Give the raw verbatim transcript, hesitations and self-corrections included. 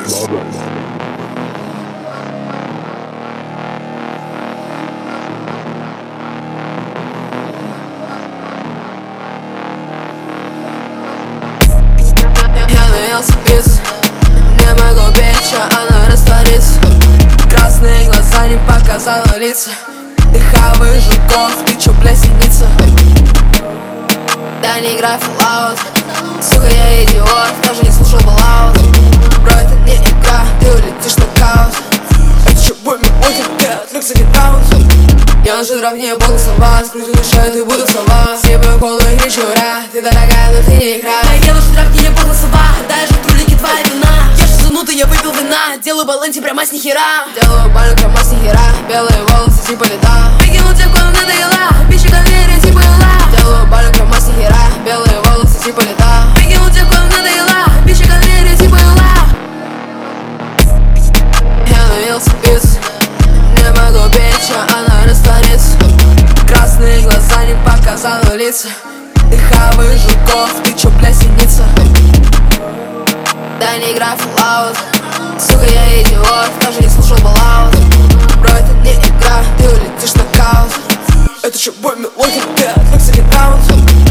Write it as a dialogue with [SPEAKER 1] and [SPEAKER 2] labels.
[SPEAKER 1] Я наелся пиццы, не могу петь, что она растворится. Красные глаза не показала лица. Ты хаваешь жуков, ты чё, бля, синица? Да не играй Fallout, сука, я идиот, даже не слушал баллаут. Бро, это не игра, ты улетишь в нокаут. Это чё, бой, мне похер, ты отвлекся, гетаут. Я уже древнее бонуса вас, крутю душой, ты буду сова. Съебаю колу и кричу ура, ты дорогая, но ты не игра.
[SPEAKER 2] Я уже древнее бонуса вас, дай же трулики твоя вина. Я же зануда, я выпил вина, делаю баланти прямо с нихера.
[SPEAKER 1] Делаю бальну прямо с нихера, белые волосы типа лета.
[SPEAKER 2] Прикинул девку, она надоела, пища конвейера типа ла.
[SPEAKER 1] Делаю бальну прямо с нихера, белые волосы типа лета.
[SPEAKER 2] Прикинул девку, она надоела, пища конвейера типа ла.
[SPEAKER 1] Я наелся пиццы, не могу петь, что она растворится. Красные глаза не показала лица. Ты хаваешь жуков, ты чё, бля, синица? Да не играй Fallout, сука, я идиот, даже не слушал баллаут. Бро, это не игра, ты улетишь в нокаут. Это чё, бой, мелохин, ты отвлекся, гетаут.